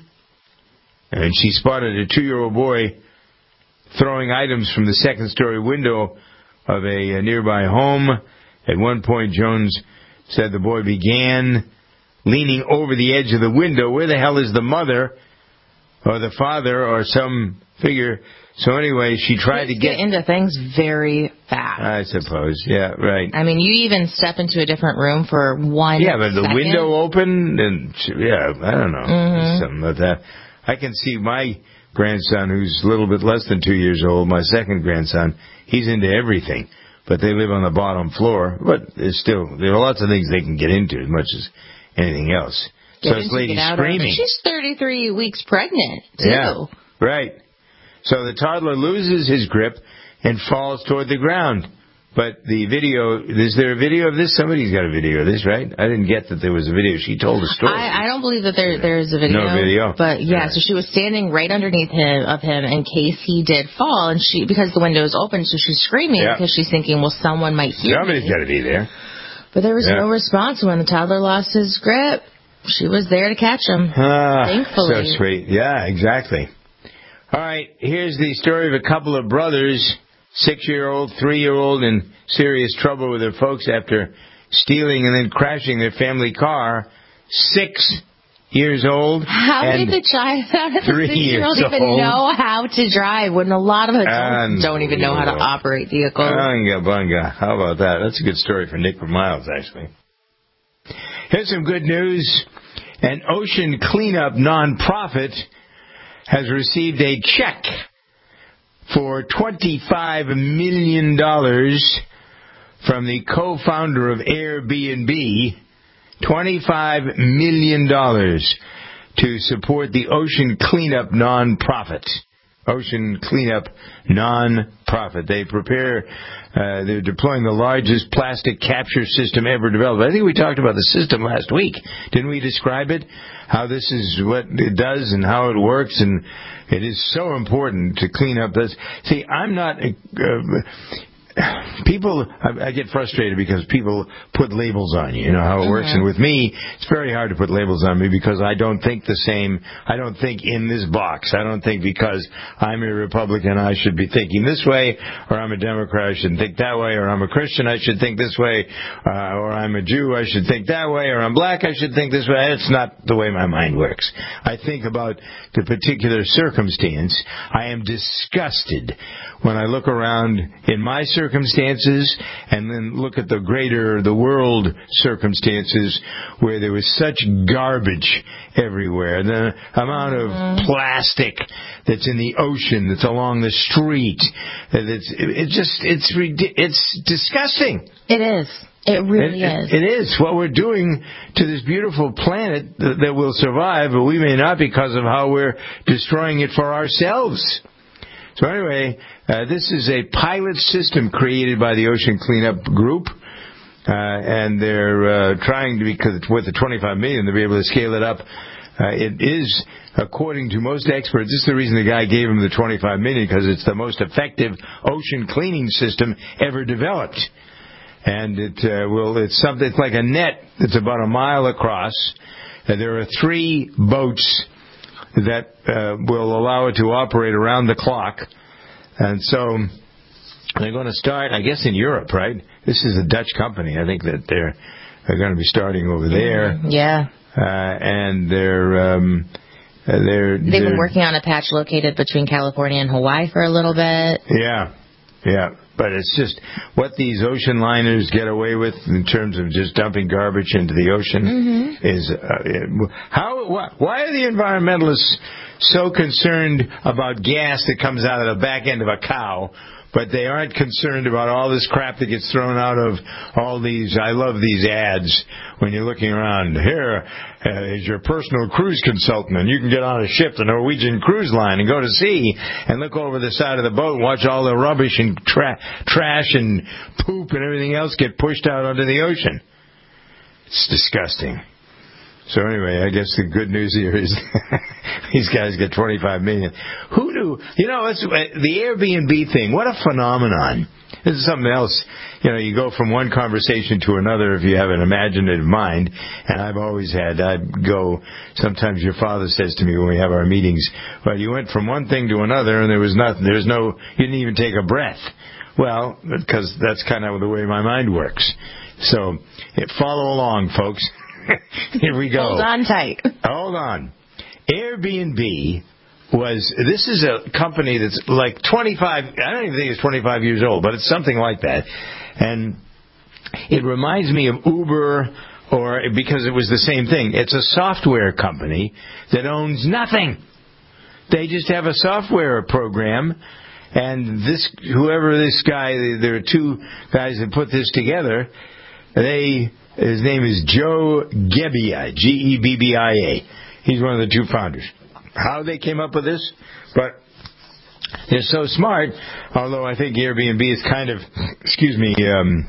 and she spotted a two-year-old boy throwing items from the second-story window of a, a nearby home. At one point, Jones said the boy began leaning over the edge of the window. Where the hell is the mother? or the father or some figure. So anyway, she tried Kids to get, get into things very fast. I suppose. Yeah, right. I mean, you even step into a different room for one Yeah, but the second. window open, and yeah, I don't know. Mm-hmm. Something like that. I can see my grandson, who's a little bit less than two years old, my second grandson, he's into everything. But they live on the bottom floor. But there's still, there are lots of things they can get into as much as anything else. Get so this into, lady's get out screaming. of. She's thirty-three weeks pregnant, too. Yeah, right. So the toddler loses his grip and falls toward the ground. But the video, is there a video of this? Somebody's got a video of this, right? I didn't get that there was a video. She told a story. I, I don't believe that there there is a video. No video. But yeah, Right. so she was standing right underneath him of him in case he did fall, and she because the window is open, so she's screaming Yeah. because she's thinking, well, someone might hear Somebody's me. got to be there. But there was Yeah. no response when the toddler lost his grip. She was there to catch him. Ah, Thankfully. so sweet. Yeah, exactly. All right, here's the story of a couple of brothers, six-year-old, three-year-old, in serious trouble with their folks after stealing and then crashing their family car. Six years old. How and did the child, how did the three six-year-old years even old. know how to drive when a lot of adults don't even know how to Unbelievable. operate vehicles? Bunga, bunga. How about that? That's a good story for Nick Miles, actually. Here's some good news. An ocean cleanup nonprofit has received a check for twenty-five million dollars from the co-founder of Airbnb, twenty-five million dollars to support the Ocean Cleanup nonprofit. Ocean Cleanup nonprofit. They prepare, uh, they're deploying the largest plastic capture system ever developed. I think we talked about the system last week. Didn't we describe it? How this is what it does and how it works, and it is so important to clean up this. See, I'm not, uh, people, I, I get frustrated because people put labels on you. You know how it mm-hmm. works. And with me, it's very hard to put labels on me because I don't think the same. I don't think in this box. I don't think because I'm a Republican, I should be thinking this way, or I'm a Democrat, I should think that way, or I'm a Christian, I should think this way, uh, or I'm a Jew, I should think that way, or I'm black, I should think this way. It's not the way my mind works. I think about the particular circumstance. I am disgusted when I look around in my circumstance circumstances and then look at the greater, the world circumstances where there was such garbage everywhere. The amount of mm-hmm. plastic that's in the ocean, that's along the street, it's, it just, it's, it's disgusting. It is. It really it, is. It is what we're doing to this beautiful planet that, that will survive, but we may not because of how we're destroying it for ourselves. So anyway, uh, this is a pilot system created by the Ocean Cleanup Group, uh, and they're uh, trying to, because with the twenty-five million dollars, they'll be able to scale it up. Uh, it is, according to most experts, this is the reason the guy gave him the twenty-five million dollars, because it's the most effective ocean cleaning system ever developed. And it uh, will, it's something, it's like a net that's about a mile across. Uh, there are three boats that uh, will allow it to operate around the clock. And so they're going to start, I guess, in Europe, right? This is a Dutch company. I think that they're, they're going to be starting over there. Yeah. Uh, and they're... Um, uh, they're They've they're, been working on a patch located between California and Hawaii for a little bit. Yeah, yeah. But it's just what these ocean liners get away with in terms of just dumping garbage into the ocean mm-hmm. is uh, how. Wh- why are the environmentalists so concerned about gas that comes out of the back end of a cow, but they aren't concerned about all this crap that gets thrown out of all these? I love these ads when you're looking around. Here uh, is your personal cruise consultant, and you can get on a ship, the Norwegian Cruise Line, and go to sea and look over the side of the boat and watch all the rubbish and tra- trash and poop and everything else get pushed out onto the ocean. It's disgusting. So anyway, I guess the good news here is these guys get twenty-five million dollars. Who knew? You know, it's, the Airbnb thing, what a phenomenon. This is something else. You know, you go from one conversation to another if you have an imaginative mind. And I've always had, I'd go, sometimes your father says to me when we have our meetings, well, you went from one thing to another and there was nothing, there was no, you didn't even take a breath. Well, because that's kind of the way my mind works. So, follow along, folks. Here we go. Hold on tight. Hold on. Airbnb was, this is a company that's like twenty-five, I don't even think it's twenty-five years old, but it's something like that. And it reminds me of Uber, or because it was the same thing. It's a software company that owns nothing. They just have a software program, and this, whoever this guy, there are two guys that put this together. They, his name is Joe Gebbia, G E B B I A. He's one of the two founders. How they came up with this, but they're so smart. Although I think Airbnb is kind of, excuse me, um,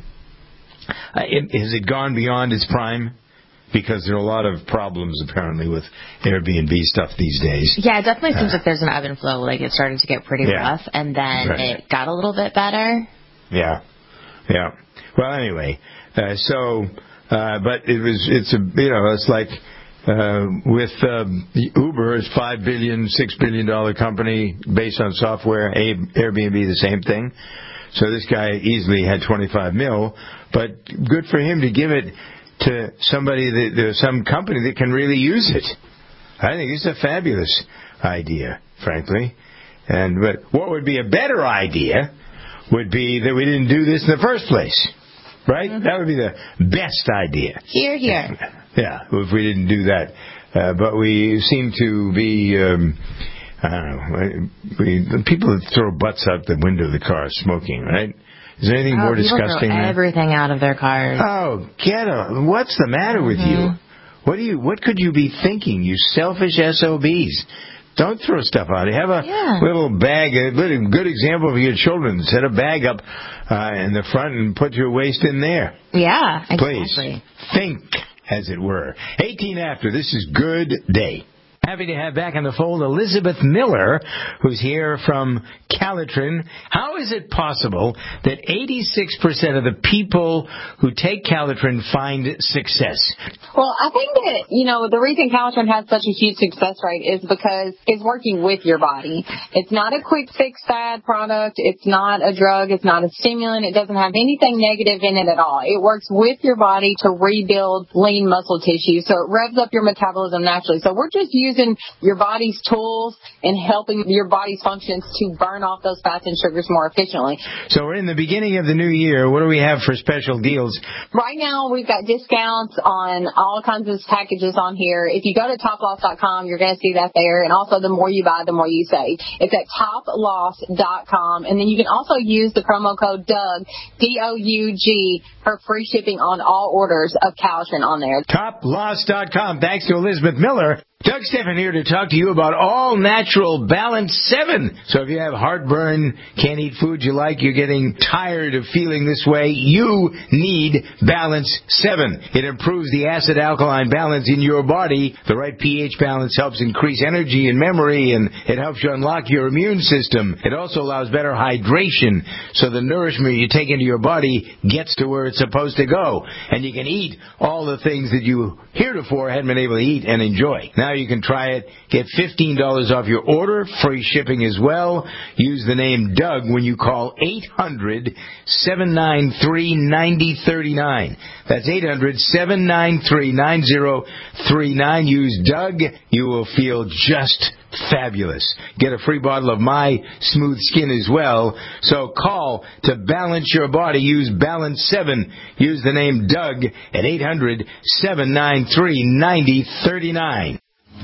it, has it gone beyond its prime? Because there are a lot of problems, apparently, with Airbnb stuff these days. Yeah, it definitely seems uh, like there's an ebb and flow. Like, it started to get pretty yeah. rough, and then right. it got a little bit better. Yeah, yeah. Well, anyway, uh, so, uh, but it was, it's a, you know, it's like, uh, with, um, Uber is five billion, six billion dollar company based on software, Airbnb the same thing. So this guy easily had twenty-five mil, but good for him to give it to somebody, that there's some company that can really use it. I think it's a fabulous idea, frankly. And but what would be a better idea would be that we didn't do this in the first place, right? Mm-hmm. That would be the best idea. Here, here. Yeah, if we didn't do that. Uh, but we seem to be, um, I don't know, we, people that throw butts out the window of the car smoking, right? Is there anything oh, more people disgusting? Throw everything out of their cars. Oh, get a, what's the matter with mm-hmm. you? What do you? What could you be thinking, you selfish S O Bs? Don't throw stuff out. Have a yeah. little bag. A good, good example for your children. Set a bag up uh, in the front and put your waste in there. Yeah, exactly. Please think, as it were. eighteen after. This is Good Day. Happy to have back in the fold Elizabeth Miller, who's here from Calitrin. How is it possible that eighty-six percent of the people who take Calitrin find success? Well, I think that, you know, the reason Calitrin has such a huge success rate is because it's working with your body. It's not a quick fix fad product. It's not a drug. It's not a stimulant. It doesn't have anything negative in it at all. It works with your body to rebuild lean muscle tissue, so it revs up your metabolism naturally. So we're just using your body's tools and helping your body's functions to burn off those fats and sugars more efficiently. So we're in the beginning of the new year. What do we have for special deals? Right now, we've got discounts on all kinds of packages on here. If you go to top loss dot com, you're going to see that there. And also, the more you buy, the more you save. It's at top loss dot com. And then you can also use the promo code Doug, D O U G, for free shipping on all orders of Calitrin on there. top loss dot com. Thanks to Elizabeth Miller. Doug Stephan here to talk to you about All Natural Balance seven. So if you have heartburn, can't eat food you like, you're getting tired of feeling this way, you need Balance seven. It improves the acid-alkaline balance in your body. The right pH balance helps increase energy and memory, and it helps you unlock your immune system. It also allows better hydration, so the nourishment you take into your body gets to where it's supposed to go. And you can eat all the things that you heretofore hadn't been able to eat and enjoy. Now you can try it. Get fifteen dollars off your order, free shipping as well. Use the name Doug when you call eight hundred, seven nine three, nine zero three nine. That's eight hundred, seven nine three, nine zero three nine. Use Doug. You will feel just fabulous. Get a free bottle of My Smooth Skin as well. So call to balance your body. Use Balance seven. Use the name Doug at eight hundred, seven nine three, nine zero three nine.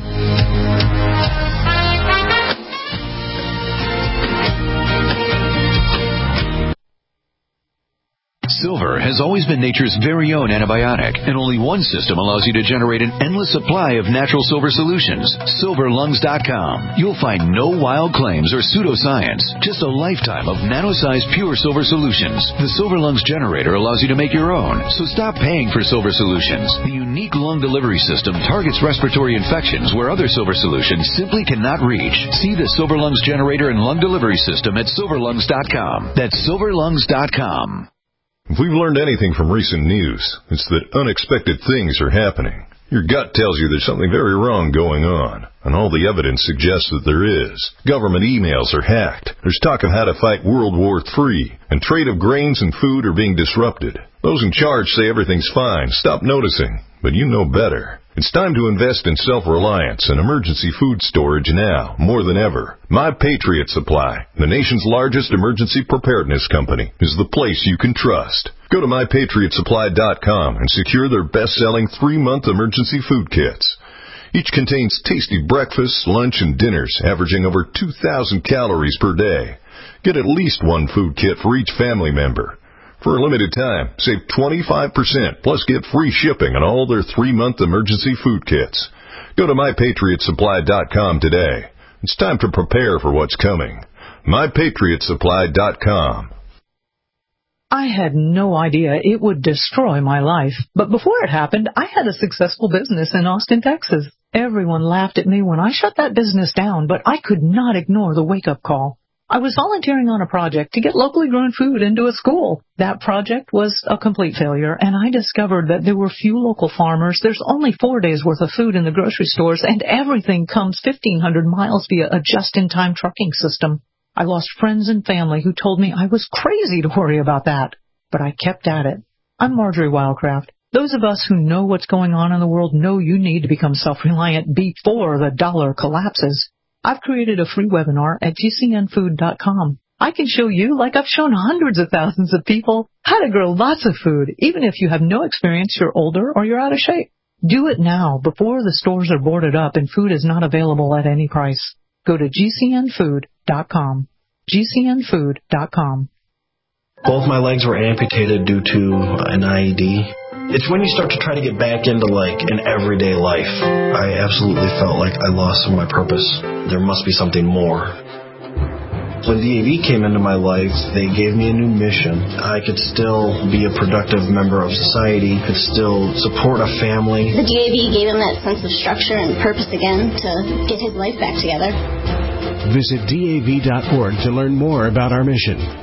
Silver has always been nature's very own antibiotic, and only one system allows you to generate an endless supply of natural silver solutions. silver lungs dot com. You'll find no wild claims or pseudoscience, just a lifetime of nano-sized pure silver solutions. The Silver Lungs generator allows you to make your own, so stop paying for silver solutions. The unique lung delivery system targets respiratory infections where other silver solutions simply cannot reach. See the Silver Lungs generator and lung delivery system at silver lungs dot com. That's silver lungs dot com. If we've learned anything from recent news, it's that unexpected things are happening. Your gut tells you there's something very wrong going on, and all the evidence suggests that there is. Government emails are hacked. There's talk of how to fight World War Three, and trade of grains and food are being disrupted. Those in charge say everything's fine. Stop noticing, but you know better. It's time to invest in self-reliance and emergency food storage now, more than ever. My Patriot Supply, the nation's largest emergency preparedness company, is the place you can trust. Go to my patriot supply dot com and secure their best-selling three-month emergency food kits. Each contains tasty breakfasts, lunch, and dinners, averaging over two thousand calories per day. Get at least one food kit for each family member. For a limited time, save twenty-five percent, plus get free shipping on all their three-month emergency food kits. Go to my patriot supply dot com today. It's time to prepare for what's coming. my patriot supply dot com. I had no idea it would destroy my life. But before it happened, I had a successful business in Austin, Texas. Everyone laughed at me when I shut that business down, but I could not ignore the wake-up call. I was volunteering on a project to get locally grown food into a school. That project was a complete failure, and I discovered that there were few local farmers. There's only four days' worth of food in the grocery stores, and everything comes fifteen hundred miles via a just-in-time trucking system. I lost friends and family who told me I was crazy to worry about that, but I kept at it. I'm Marjorie Wildcraft. Those of us who know what's going on in the world know you need to become self-reliant before the dollar collapses. I've created a free webinar at G C N food dot com. I can show you, like I've shown hundreds of thousands of people, how to grow lots of food, even if you have no experience, you're older, or you're out of shape. Do it now, before the stores are boarded up and food is not available at any price. Go to G C N food dot com. G C N food dot com. Both my legs were amputated due to an I E D. It's when you start to try to get back into, like, an everyday life. I absolutely felt like I lost some of my purpose. There must be something more. When D A V came into my life, they gave me a new mission. I could still be a productive member of society, could still support a family. The D A V gave him that sense of structure and purpose again to get his life back together. Visit D A V dot org to learn more about our mission.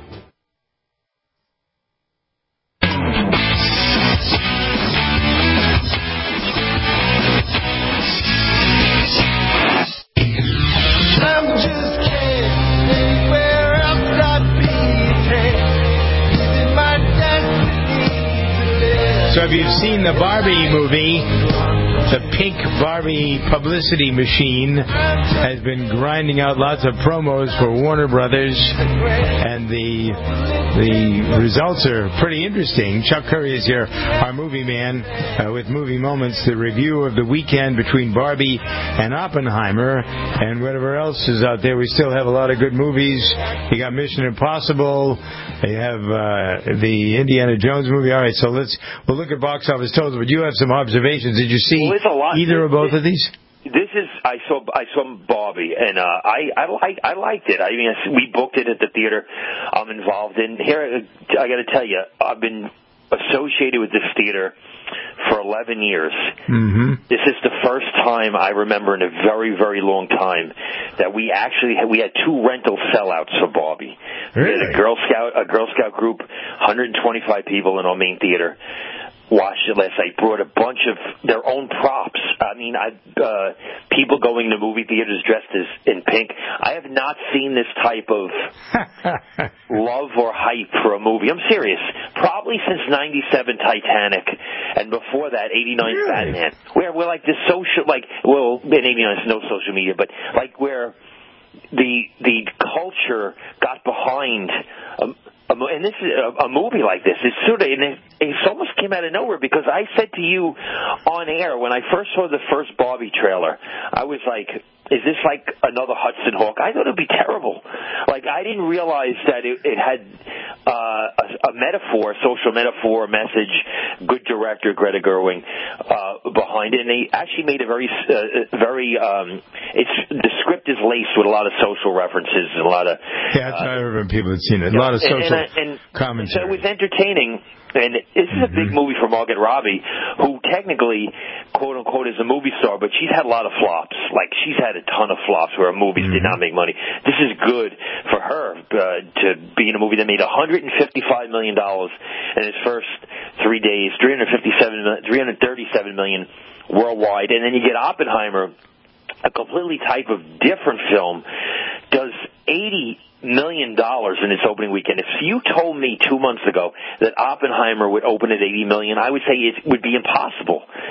So if you've seen the Barbie movie, the pink Barbie publicity machine has been grinding out lots of promos for Warner Brothers, and the the results are pretty interesting. Chuck Curry is here, our movie man, uh, with Movie Moments, the review of the weekend between Barbie and Oppenheimer, and whatever else is out there. We still have a lot of good movies. You got Mission Impossible. You have uh, the Indiana Jones movie. All right, so let's we'll look at box office totals. But you have some observations. Did you see well, either or both of these? This is I saw I saw Barbie, and uh, I I like I liked it. I mean, we booked it at the theater I'm involved in. Here, I got to tell you, I've been associated with this theater for eleven years. Mm-hmm. This is the first time I remember in a very, very long time that we actually had, we had two rental sellouts for Barbie. Really? We had a Girl Scout a Girl Scout group, one hundred twenty-five people in our main theater. Watched it last night. Brought a bunch of their own props. I mean, I uh, people going to movie theaters dressed as in pink. I have not seen this type of love or hype for a movie. I'm serious. Probably since ninety-seven Titanic, and before that, eighty-nine really? Batman. Where we're like this social, like well, in eighty-nine it's no social media, but like where the the culture got behind. Um, And this is a, a movie like this. It's sort of, and it, it almost came out of nowhere because I said to you on air when I first saw the first Barbie trailer, I was like, is this like another Hudson Hawk? I thought it would be terrible. Like, I didn't realize that it, it had uh, a, a metaphor, a social metaphor, a message, good director, Greta Gerwig, uh, behind it. And they actually made a very, uh, very, um, it's, the script is laced with a lot of social references and a lot of... Yeah, that's uh, I remember people have seen it. A lot of social and, and, and commentary. So it was entertaining. And this is a big movie for Margot Robbie, who technically, quote unquote, is a movie star, but she's had a lot of flops. Like, she's had a ton of flops where her movies mm-hmm. did not make money. This is good for her uh, to be in a movie that made one hundred fifty-five million dollars in its first three days, three hundred fifty-seven, three hundred thirty-seven million dollars worldwide. And then you get Oppenheimer, a completely type of different film, does eighty million dollars in its opening weekend. If you told me two months ago that Oppenheimer would open at eighty million dollars, I would say it would be impossible.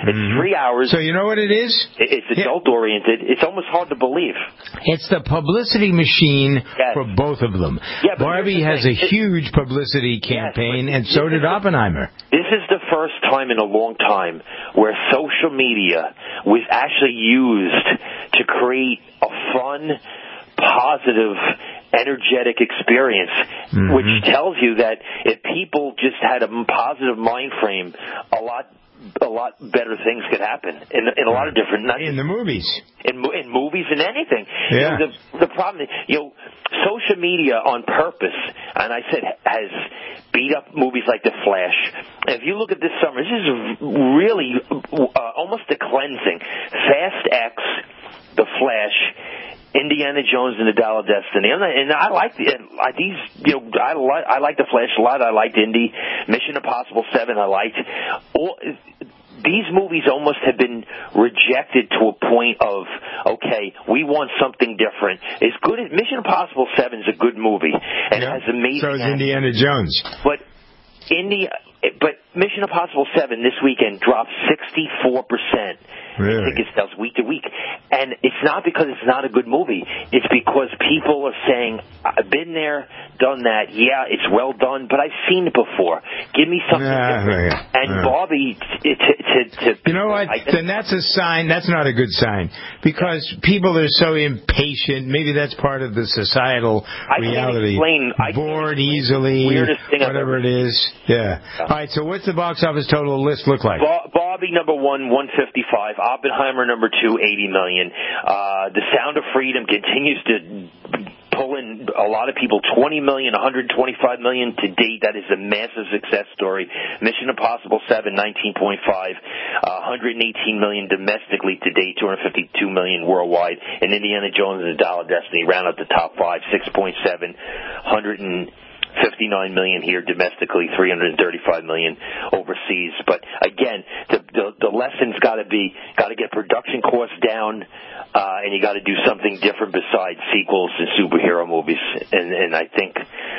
It's Mm-hmm. three hours. So you know what it is? It's adult-oriented. It's almost hard to believe. It's the publicity machine yes. for both of them. Yeah, Barbie has a it, huge publicity campaign, yes, and so did Oppenheimer. This is the first time in a long time where social media was actually used to create a fun, positive, energetic experience, mm-hmm. which tells you that if people just had a positive mind frame, a lot a lot better things could happen in, in a lot of different... Not in the movies. In, in movies and anything. Yeah. You know, the, the problem is, you know, social media on purpose, and I said, has beat up movies like The Flash. And if you look at this summer, this is really uh, almost a cleansing. Fast X, The Flash, Indiana Jones and the Dial of Destiny, and I, and I like the, uh, these. You know, I like I like the Flash a lot. I liked Indy, Mission Impossible Seven. I liked all. These movies almost have been rejected to a point of, okay, we want something different. As good as Mission Impossible Seven is a good movie and yeah. has amazing. So is Indiana Jones. But Indy, but Mission Impossible Seven this weekend dropped sixty-four percent. Really? Ticket sales week to week. And it's not because it's not a good movie. It's because people are saying, I've been there, done that. Yeah, it's well done, but I've seen it before. Give me something nah, different. Yeah, and yeah. Bobby, to, to, to, you know what? I, then that's a sign. That's not a good sign because people are so impatient. Maybe that's part of the societal I reality. Can't explain, I Bored can't easily, weirdest thing whatever it is. Yeah. All right. So what's the box office total list look like? Bo- Bobby number one, one fifty-five. Oppenheimer number two, eighty million. Uh, The Sound of Freedom continues to pull in a lot of people, twenty million, one hundred twenty-five million to date. That is a massive success story. Mission Impossible seven, nineteen point five, uh, one hundred eighteen million domestically to date, two hundred fifty-two million worldwide. And Indiana Jones and the Dial of Destiny round out the top five, six point seven, one hundred fifty-nine million here domestically, three hundred thirty-five million overseas. But again, the the, the lesson's got to be got to get production costs down, uh, and you got to do something different besides sequels and superhero movies. And and I think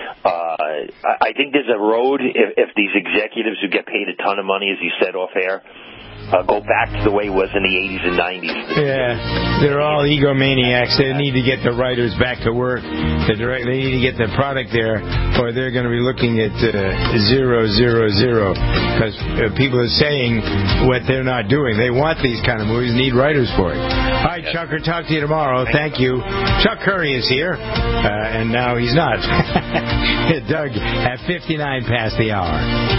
uh, I think there's a road if, if these executives who get paid a ton of money, as you said off air, Uh, go back to the way it was in the eighties and nineties. Yeah, they're all egomaniacs. They need to get the writers back to work. The direct, they need to get the product there, or they're going to be looking at uh, zero, zero, zero. Because uh, people are saying what they're not doing. They want these kind of movies, need writers for it. All right, Chuck, we'll talk to you tomorrow. Thank you. Chuck Curry is here, uh, and now he's not. Doug, at fifty-nine past the hour.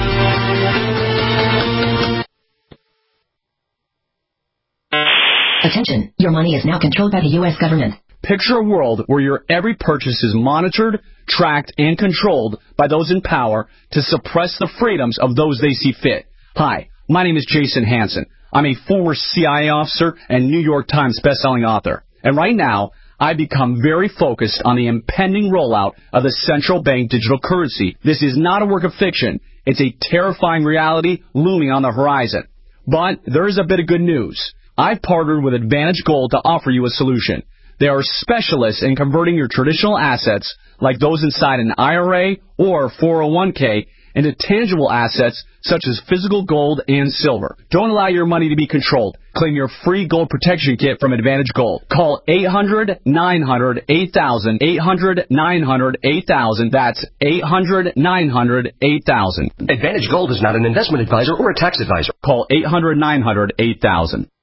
Attention, your money is now controlled by the U S government. Picture a world where your every purchase is monitored, tracked, and controlled by those in power to suppress the freedoms of those they see fit. Hi, my name is Jason Hansen. I'm a former C I A officer and New York Times bestselling author. And right now, I've become very focused on the impending rollout of the central bank digital currency. This is not a work of fiction. It's a terrifying reality looming on the horizon. But there is a bit of good news. I've partnered with Advantage Gold to offer you a solution. They are specialists in converting your traditional assets, like those inside an I R A or four oh one k, into tangible assets such as physical gold and silver. Don't allow your money to be controlled. Claim your free gold protection kit from Advantage Gold. Call eight hundred, nine hundred, eight thousand, eight hundred, nine hundred, eight thousand. That's eight hundred, nine hundred, eight thousand. Advantage Gold is not an investment advisor or a tax advisor. Call eight hundred, nine hundred, eight thousand.